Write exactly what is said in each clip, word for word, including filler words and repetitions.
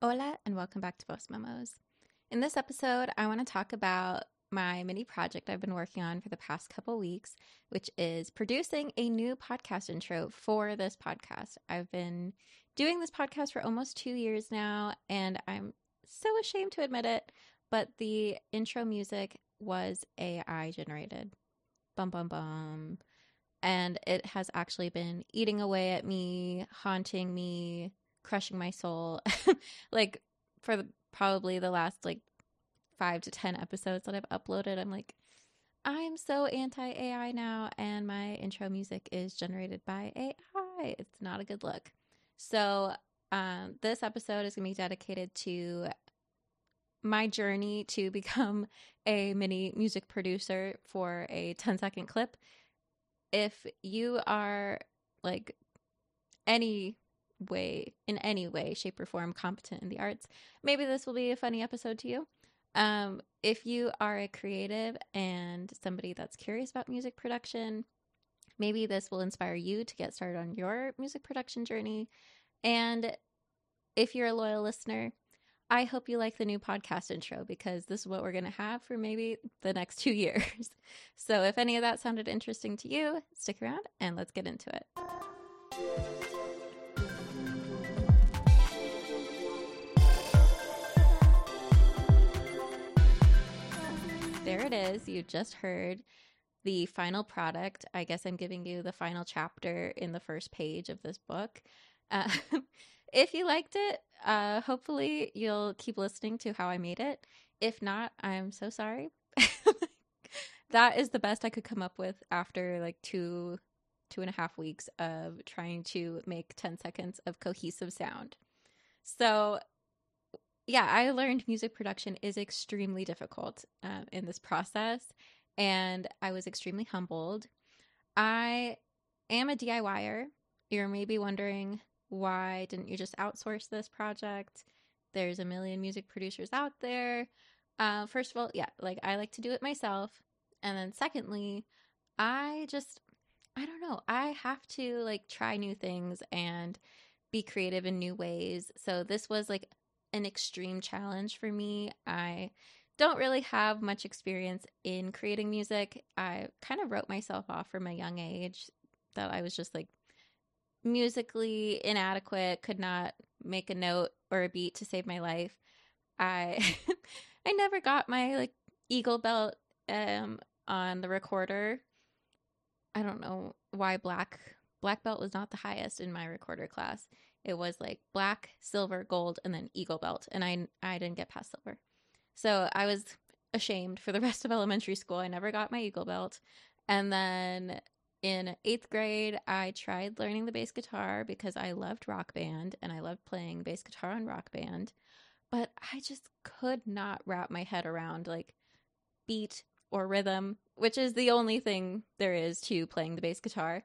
Hola, and welcome back to Voice Memos. In this episode, I want to talk about my mini project I've been working on for the past couple weeks, which is producing a new podcast intro for this podcast. I've been doing this podcast for almost two years now, and I'm so ashamed to admit it, but the intro music was A I generated. Bum, bum, bum. And it has actually been eating away at me, haunting me, crushing my soul. Like for the, probably the last like five to ten episodes that I've uploaded, I'm like, I'm so anti-A I now, and my intro music is generated by A I. It's not a good look. So um, this episode is going to be dedicated to my journey to become a mini music producer for a ten second clip. If you are like any way, in any way, shape, or form competent in the arts, maybe this will be a funny episode to you. Um, if you are a creative and somebody that's curious about music production, maybe this will inspire you to get started on your music production journey. And if you're a loyal listener, I hope you like the new podcast intro, because this is what we're going to have for maybe the next two years. So if any of that sounded interesting to you, stick around and let's get into it. There it is. You just heard the final product. I guess I'm giving you the final chapter in the first page of this book. Uh, if you liked it, uh, hopefully you'll keep listening to how I made it. If not, I'm so sorry. That is the best I could come up with after like two, two and a half weeks of trying to make ten seconds of cohesive sound. So yeah, I learned music production is extremely difficult uh, in this process, and I was extremely humbled. I am a DIYer. You're maybe wondering, why didn't you just outsource this project? There's a million music producers out there. Uh, first of all, yeah, like I like to do it myself. And then secondly, I just, I don't know, I have to like try new things and be creative in new ways. So this was like an extreme challenge for me. I don't really have much experience in creating music. I kind of wrote myself off from a young age that I was just like musically inadequate, could not make a note or a beat to save my life. I I never got my like eagle belt um on the recorder. I don't know why black black belt was not the highest in my recorder class. It was like black, silver, gold, and then eagle belt, and I I didn't get past silver. So I was ashamed for the rest of elementary school. I never got my eagle belt. And then in eighth grade, I tried learning the bass guitar because I loved Rock Band and I loved playing bass guitar on Rock Band. But I just could not wrap my head around like beat or rhythm, which is the only thing there is to playing the bass guitar.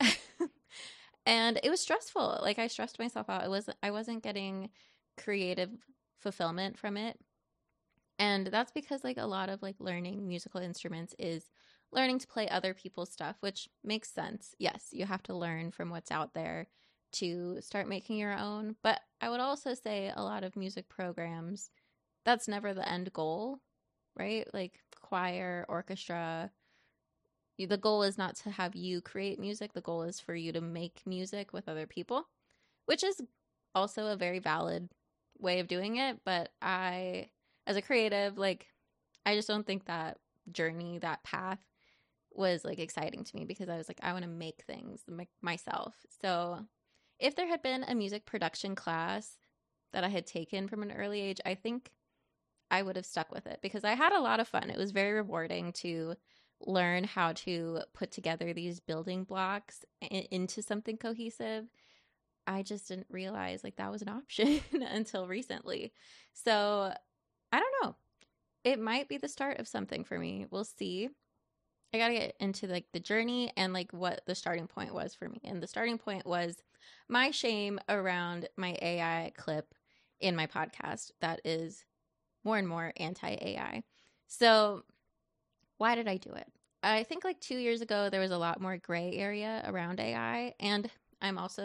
And it was stressful. Like I stressed myself out. I wasn't I wasn't getting creative fulfillment from it. And that's because like a lot of like learning musical instruments is learning to play other people's stuff, which makes sense. Yes, you have to learn from what's out there to start making your own. But I would also say a lot of music programs, that's never the end goal, right? Like choir, orchestra, the goal is not to have you create music. The goal is for you to make music with other people, which is also a very valid way of doing it. But I, as a creative, like, I just don't think that journey, that path was like exciting to me, because I was like, I want to make things myself. So if there had been a music production class that I had taken from an early age, I think I would have stuck with it, because I had a lot of fun. It was very rewarding to learn how to put together these building blocks into something cohesive. I just didn't realize like that was an option until recently. So I don't know. It might be the start of something for me. We'll see. I got to get into like the journey and like what the starting point was for me. And the starting point was my shame around my A I clip in my podcast that is more and more anti-A I. So why did I do it? I think like two years ago, there was a lot more gray area around A I. And I'm also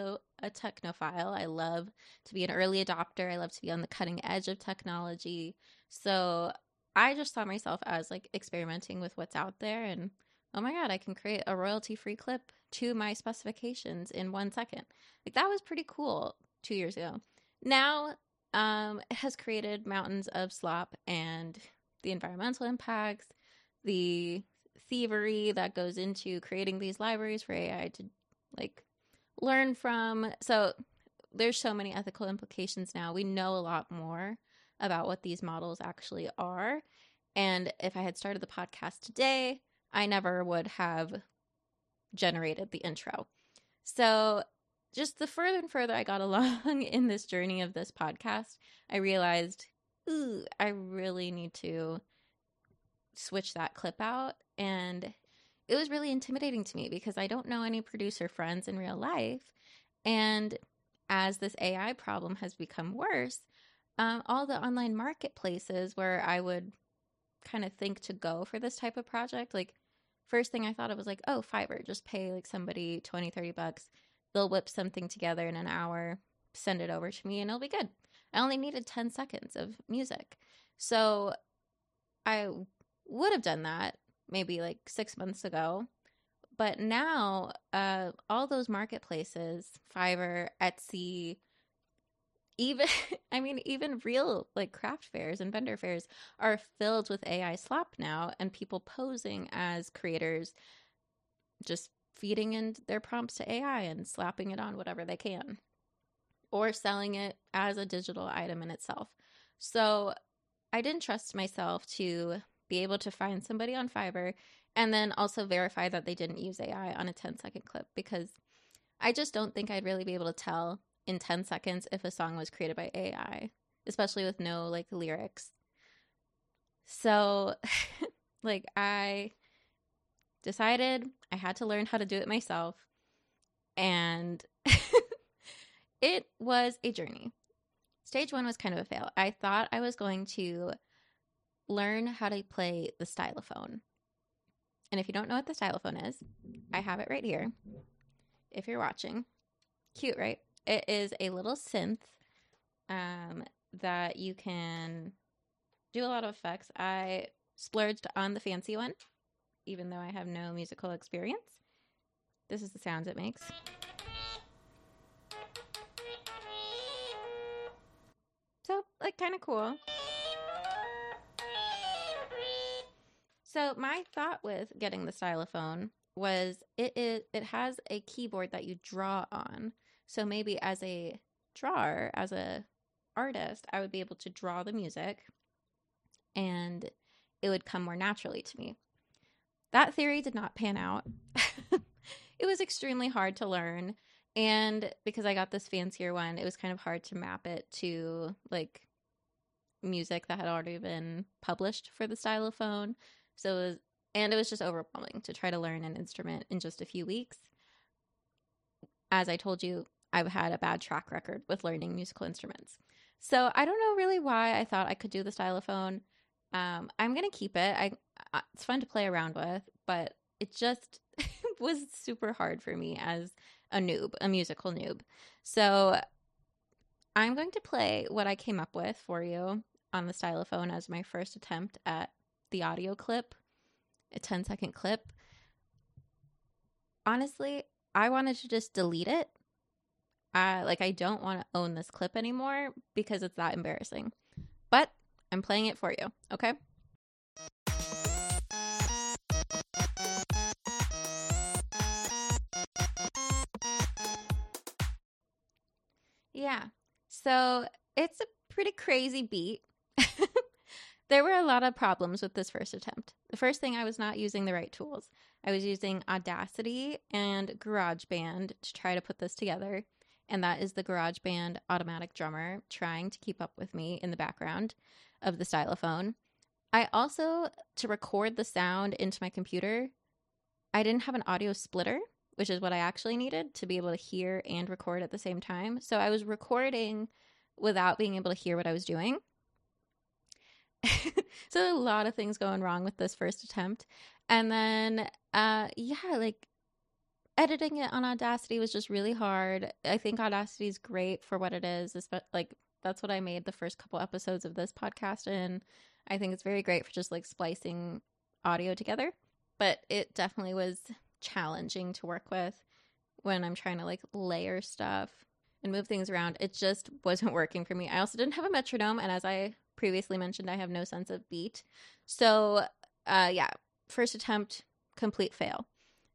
a technophile. I love to be an early adopter. I love to be on the cutting edge of technology. So I just saw myself as like experimenting with what's out there, and oh my God, I can create a royalty free clip to my specifications in one second. Like that was pretty cool two years ago. Now, um, it has created mountains of slop and the environmental impacts, the thievery that goes into creating these libraries for A I to like learn from. So there's so many ethical implications now. We know a lot more about what these models actually are. And if I had started the podcast today, I never would have generated the intro. So just the further and further I got along in this journey of this podcast, I realized, ooh, I really need to switch that clip out. And it was really intimidating to me because I don't know any producer friends in real life. And as this A I problem has become worse, um, all the online marketplaces where I would kind of think to go for this type of project, like first thing I thought of was like, oh, Fiverr, just pay like somebody twenty, thirty bucks. They'll whip something together in an hour, send it over to me, and it'll be good. I only needed ten seconds of music. So I would have done that maybe like six months ago. But now uh, all those marketplaces, Fiverr, Etsy, even, I mean, even real like craft fairs and vendor fairs are filled with A I slop now, and people posing as creators, just feeding in their prompts to A I and slapping it on whatever they can, or selling it as a digital item in itself. So I didn't trust myself to be able to find somebody on Fiverr and then also verify that they didn't use A I on a ten second clip, because I just don't think I'd really be able to tell in ten seconds if a song was created by A I, especially with no like lyrics. So like I decided I had to learn how to do it myself, and it was a journey. Stage one was kind of a fail. I thought I was going to learn how to play the stylophone. And if you don't know what the stylophone is, I have it right here. If you're watching. Cute, right? It is a little synth um, that you can do a lot of effects. I splurged on the fancy one, even though I have no musical experience. This is the sounds it makes. So, like, kind of cool. So my thought with getting the stylophone was it is it has a keyboard that you draw on. So maybe as a drawer, as a artist, I would be able to draw the music and it would come more naturally to me. That theory did not pan out. It was extremely hard to learn. And because I got this fancier one, it was kind of hard to map it to like music that had already been published for the stylophone. So it was, and it was just overwhelming to try to learn an instrument in just a few weeks. As I told you, I've had a bad track record with learning musical instruments. So I don't know really why I thought I could do the stylophone. Um, I'm going to keep it. I, it's fun to play around with, but it just was super hard for me as a noob, a musical noob. So I'm going to play what I came up with for you on the stylophone as my first attempt at the audio clip, a ten second clip. Honestly, I wanted to just delete it. Uh, like, I don't want to own this clip anymore because it's that embarrassing. But I'm playing it for you, okay? Yeah, so it's a pretty crazy beat. There were a lot of problems with this first attempt. The first thing, I was not using the right tools. I was using Audacity and GarageBand to try to put this together. And that is the GarageBand automatic drummer trying to keep up with me in the background of the stylophone. I also, to record the sound into my computer, I didn't have an audio splitter, which is what I actually needed to be able to hear and record at the same time. So I was recording without being able to hear what I was doing. So a lot of things going wrong with this first attempt. And then, uh, yeah, like editing it on Audacity was just really hard. I think Audacity is great for what it is. It's like, that's what I made the first couple episodes of this podcast in. I think it's very great for just like splicing audio together. But it definitely was challenging to work with when I'm trying to like layer stuff and move things around. It just wasn't working for me. I also didn't have a metronome. And as I previously mentioned, I have no sense of beat. So uh, yeah, first attempt, complete fail.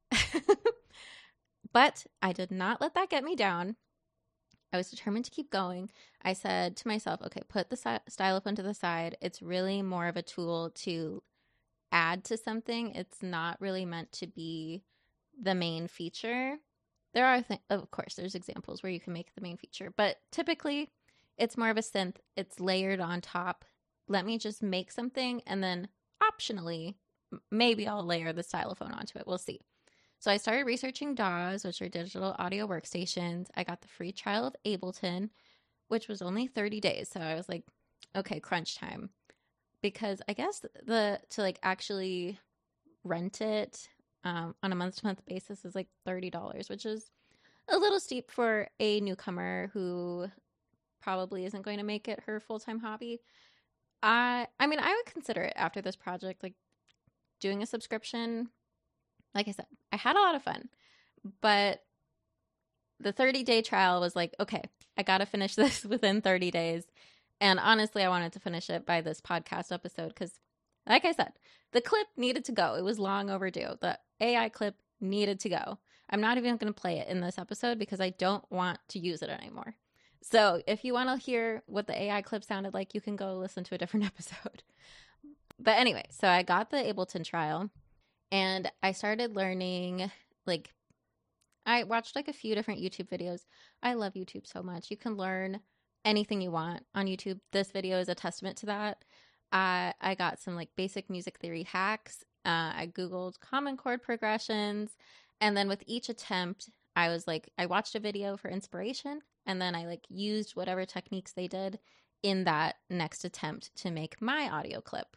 But I did not let that get me down. I was determined to keep going. I said to myself, okay, put the si- stylophone to the side. It's really more of a tool to add to something. It's not really meant to be the main feature. There are, th- of course, there's examples where you can make the main feature, but typically it's more of a synth. It's layered on top. Let me just make something, and then optionally, maybe I'll layer the stylophone onto it. We'll see. So I started researching D A Ws, which are digital audio workstations. I got the free trial of Ableton, which was only thirty days. So I was like, okay, crunch time. Because I guess the to like actually rent it um, on a month-to-month basis is like thirty dollars, which is a little steep for a newcomer who probably isn't going to make it her full-time hobby. I I mean, I would consider it after this project, like doing a subscription. Like I said, I had a lot of fun, but the thirty-day trial was like, okay, I got to finish this within thirty days. And honestly, I wanted to finish it by this podcast episode because, like I said, the clip needed to go. It was long overdue. The A I clip needed to go. I'm not even going to play it in this episode because I don't want to use it anymore. So if you want to hear what the A I clip sounded like, you can go listen to a different episode. But anyway, so I got the Ableton trial. And I started learning, like, I watched like a few different YouTube videos. I love YouTube so much. You can learn anything you want on YouTube. This video is a testament to that. Uh, I got some like basic music theory hacks. Uh, I Googled common chord progressions. And then with each attempt, I was like, I watched a video for inspiration. And then I like used whatever techniques they did in that next attempt to make my audio clip.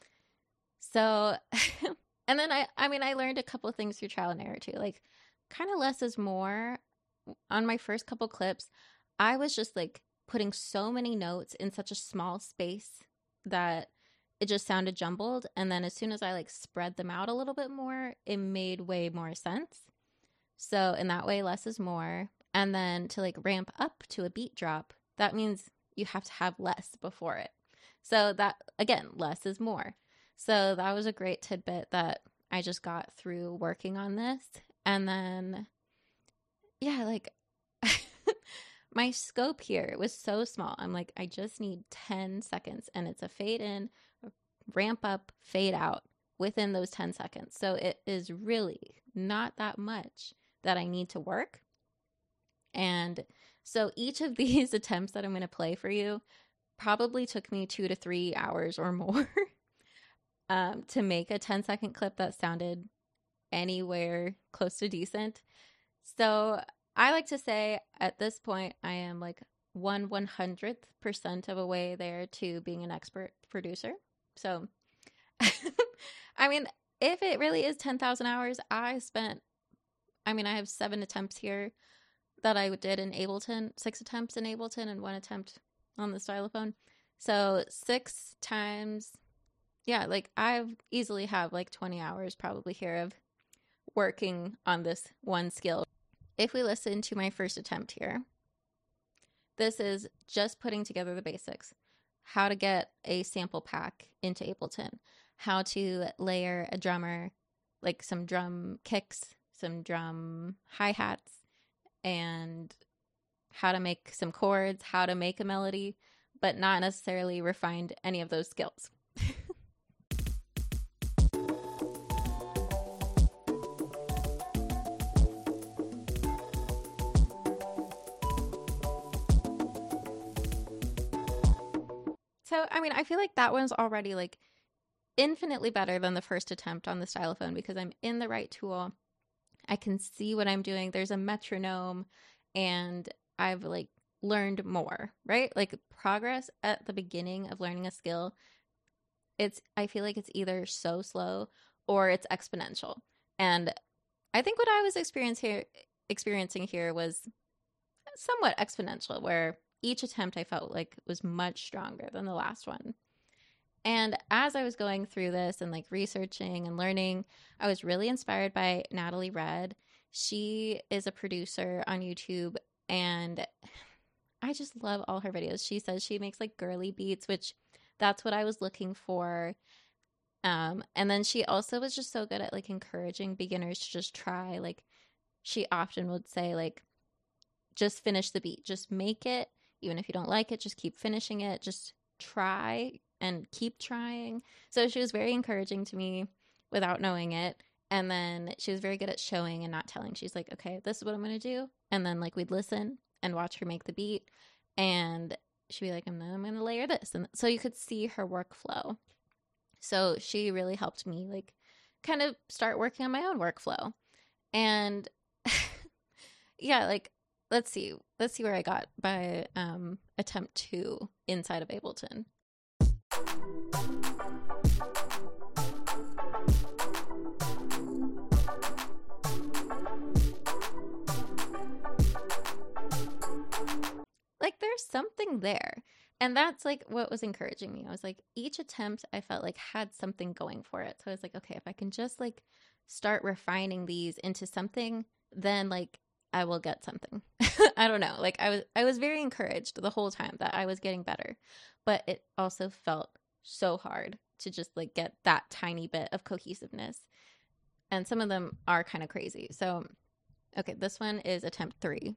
So... And then I, I mean, I learned a couple of things through trial and error too. Like, kind of less is more. On my first couple clips, I was just like putting so many notes in such a small space that it just sounded jumbled. And then as soon as I like spread them out a little bit more, it made way more sense. So in that way, less is more. And then to like ramp up to a beat drop, that means you have to have less before it. So that, again, less is more. So that was a great tidbit that I just got through working on this. And then, yeah, like my scope here was so small. I'm like, I just need ten seconds, and it's a fade in, ramp up, fade out within those ten seconds. So it is really not that much that I need to work. And so each of these attempts that I'm going to play for you probably took me two to three hours or more. Um, to make a ten second clip that sounded anywhere close to decent. So I like to say at this point, I am like one one hundredth percent of a way there to being an expert producer. So, I mean, if it really is ten thousand hours, I spent, I mean, I have seven attempts here that I did in Ableton, six attempts in Ableton and one attempt on the stylophone. So six times... Yeah, like I easily have like twenty hours probably here of working on this one skill. If we listen to my first attempt here, this is just putting together the basics. How to get a sample pack into Ableton. How to layer a drummer, like some drum kicks, some drum hi-hats, and how to make some chords, how to make a melody, but not necessarily refined any of those skills. So, I mean, I feel like that one's already like infinitely better than the first attempt on the stylophone because I'm in the right tool. I can see what I'm doing. There's a metronome and I've like learned more, right? Like progress at the beginning of learning a skill, it's, I feel like it's either so slow or it's exponential. And I think what I was experience here, experiencing here was somewhat exponential, where each attempt I felt like was much stronger than the last one. And as I was going through this and like researching and learning, I was really inspired by Natalie Red. She is a producer on YouTube, and I just love all her videos. She says she makes like girly beats, which that's what I was looking for. Um, and then she also was just so good at like encouraging beginners to just try. Like she often would say like, just finish the beat, just make it. Even if you don't like it, just keep finishing it. Just try and keep trying. So she was very encouraging to me without knowing it. And then she was very good at showing and not telling. She's like, okay, this is what I'm going to do. And then like we'd listen and watch her make the beat. And she'd be like, I'm, I'm going to layer this. And so you could see her workflow. So she really helped me like kind of start working on my own workflow. And yeah, like, let's see. Let's see where I got by um, attempt two inside of Ableton. Like there's something there. And that's like what was encouraging me. I was like, each attempt I felt like had something going for it. So I was like, okay, if I can just like start refining these into something, then like I will get something. I don't know. Like I was I was very encouraged the whole time that I was getting better. But it also felt so hard to just like get that tiny bit of cohesiveness. And some of them are kind of crazy. So okay, this one is attempt three.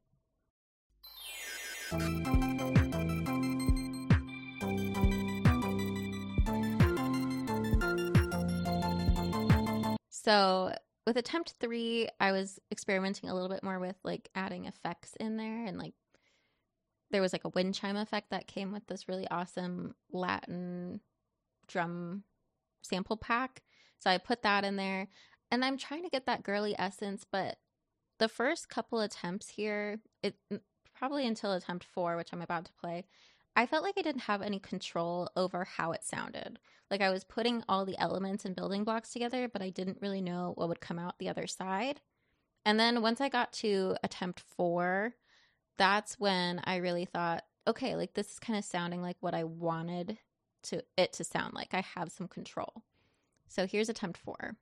So with attempt three, I was experimenting a little bit more with like adding effects in there, and like there was like a wind chime effect that came with this really awesome Latin drum sample pack. So I put that in there, and I'm trying to get that girly essence, but the first couple attempts here, it probably until attempt four, which I'm about to play, I felt like I didn't have any control over how it sounded. Like I was putting all the elements and building blocks together, but I didn't really know what would come out the other side. And then once I got to attempt four, that's when I really thought, okay, like this is kind of sounding like what I wanted to it to sound like. I have some control. So here's attempt four.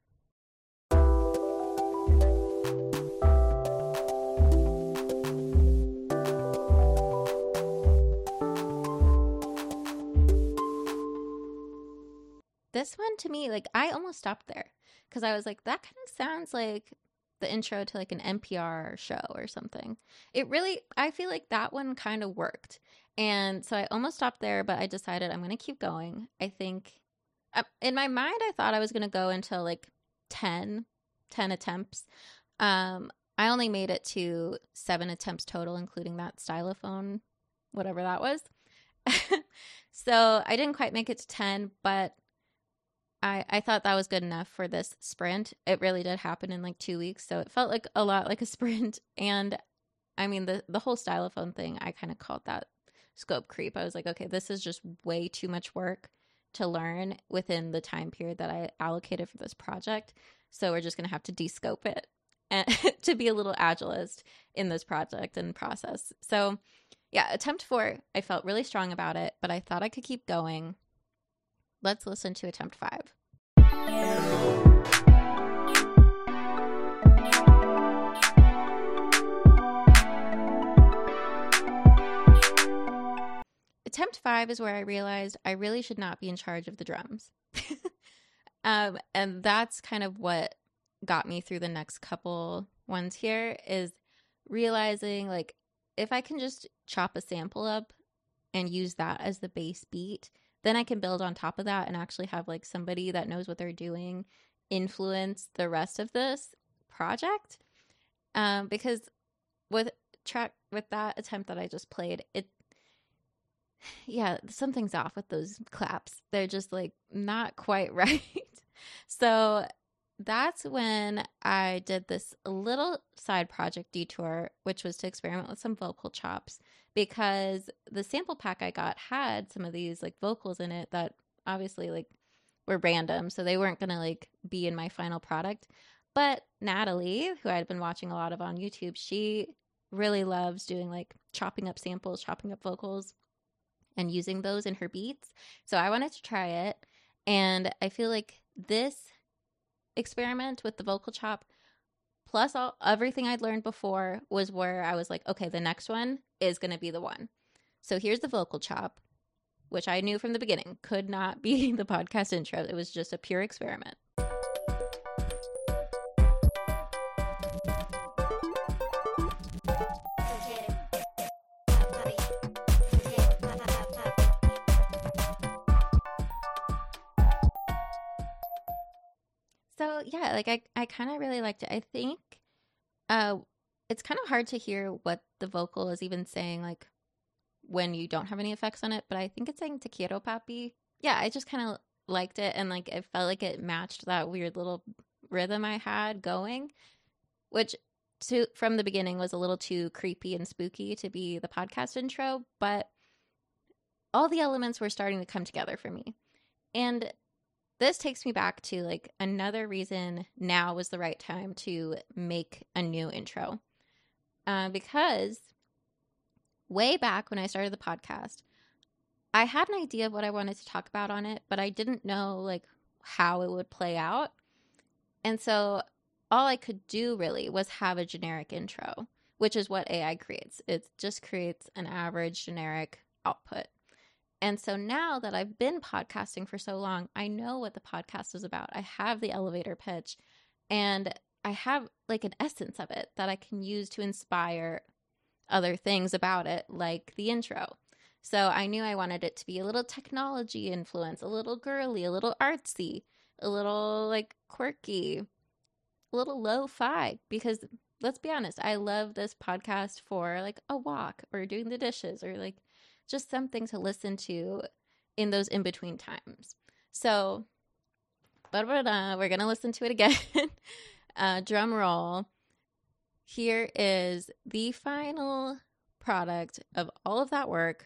This one to me, like I almost stopped there because I was like, that kind of sounds like the intro to like an N P R show or something. It really, I feel like that one kind of worked. And so I almost stopped there, but I decided I'm going to keep going. I think uh, in my mind, I thought I was going to go until like ten, ten attempts. Um, I only made it to seven attempts total, including that stylophone, whatever that was. So I didn't quite make it to ten, but I, I thought that was good enough for this sprint. It really did happen in like two weeks. So it felt like a lot like a sprint. And I mean, the, the whole stylophone thing, I kind of called that scope creep. I was like, okay, this is just way too much work to learn within the time period that I allocated for this project. So we're just going to have to de-scope it and to be a little agilist in this project and process. So yeah, attempt four, I felt really strong about it, but I thought I could keep going. Let's listen to attempt five. Attempt five is where I realized I really should not be in charge of the drums. um, and that's kind of what got me through the next couple ones here, is realizing like if I can just chop a sample up and use that as the base beat, then I can build on top of that and actually have like somebody that knows what they're doing influence the rest of this project. Um, because with track with that attempt that I just played, it yeah, something's off with those claps. They're just like not quite right. So that's when I did this little side project detour, which was to experiment with some vocal chops, because the sample pack I got had some of these like vocals in it that obviously like were random. So they weren't going to like be in my final product. But Natalie, who I'd been watching a lot of on YouTube, she really loves doing like chopping up samples, chopping up vocals, and using those in her beats. So I wanted to try it. And I feel like this experiment with the vocal chop, plus all everything I'd learned before, was where I was like, okay, the next one is going to be the one. So here's the vocal chop, which I knew from the beginning could not be the podcast intro. It was just a pure experiment. So yeah, like I, I kind of really liked it. I think uh, it's kind of hard to hear what the vocal is even saying, like when you don't have any effects on it. But I think it's saying "Te quiero, papi." Yeah, I just kind of liked it, and like it felt like it matched that weird little rhythm I had going, which to from the beginning was a little too creepy and spooky to be the podcast intro. But all the elements were starting to come together for me, and this takes me back to like another reason now was the right time to make a new intro. Uh, because way back when I started the podcast, I had an idea of what I wanted to talk about on it, but I didn't know like how it would play out. And so all I could do really was have a generic intro, which is what A I creates. It just creates an average generic output. And so now that I've been podcasting for so long, I know what the podcast is about. I have the elevator pitch, and I have like an essence of it that I can use to inspire other things about it, like the intro. So I knew I wanted it to be a little technology influence, a little girly, a little artsy, a little like quirky, a little lo-fi, because let's be honest, I love this podcast for like a walk or doing the dishes or like just something to listen to in those in-between times. So, but we're going to listen to it again. uh, drum roll. Here is the final product of all of that work.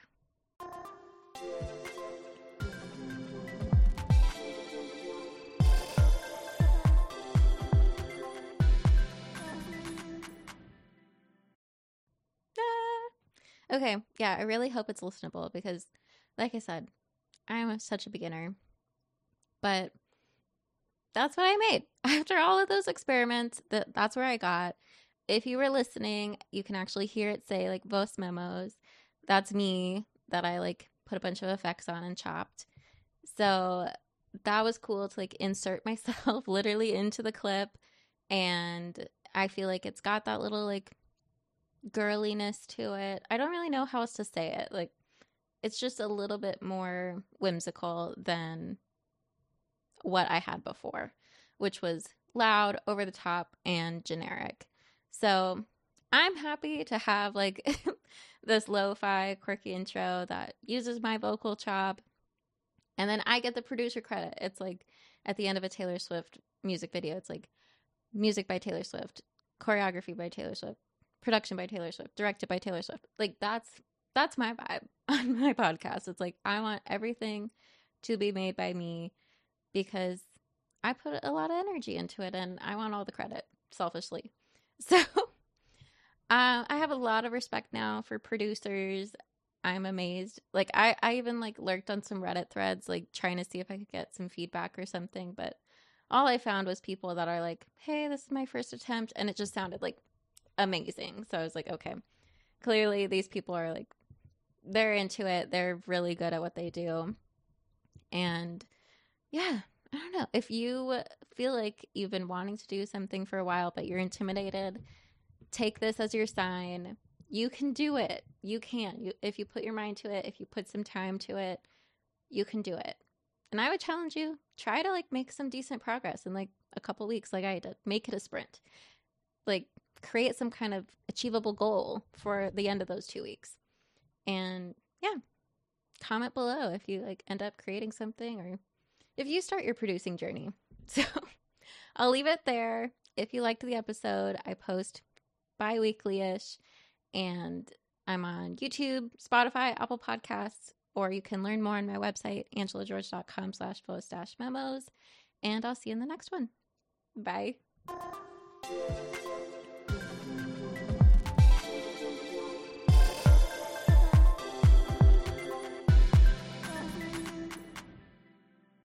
Okay, yeah, I really hope it's listenable because, like I said, I'm such a beginner. But that's what I made. After all of those experiments, that that's where I got. If you were listening, you can actually hear it say, like, Voice Memos. That's me that I, like, put a bunch of effects on and chopped. So that was cool to, like, insert myself literally into the clip. And I feel like it's got that little, like, girliness to it. I don't really know how else to say it. Like, it's just a little bit more whimsical than what I had before, which was loud, over the top, and generic. So I'm happy to have like this lo-fi quirky intro that uses my vocal chop, and then I get the producer credit. It's like at the end of a Taylor Swift music video, it's like music by Taylor Swift, choreography by Taylor Swift, production by Taylor Swift, directed by Taylor Swift. Like that's that's my vibe on my podcast. It's like I want everything to be made by me because I put a lot of energy into it and I want all the credit, selfishly. So uh, I have a lot of respect now for producers. I'm amazed. Like I, I even like lurked on some Reddit threads, like trying to see if I could get some feedback or something. But all I found was people that are like, hey, this is my first attempt. And it just sounded like amazing. So I was like, okay, clearly these people are like, they're into it. They're really good at what they do. And yeah, I don't know. If you feel like you've been wanting to do something for a while, but you're intimidated, take this as your sign. You can do it. You can. You, if you put your mind to it, if you put some time to it, you can do it. And I would challenge you, try to like make some decent progress in like a couple weeks like I did. Make it a sprint. Like create some kind of achievable goal for the end of those two weeks. And yeah, comment below if you like end up creating something or if you start your producing journey. So I'll leave it there. If you liked the episode, I post bi-weekly-ish, and I'm on YouTube, Spotify, Apple Podcasts, or you can learn more on my website, angelageorge.com slash voice dash memos, and I'll see you in the next one. Bye.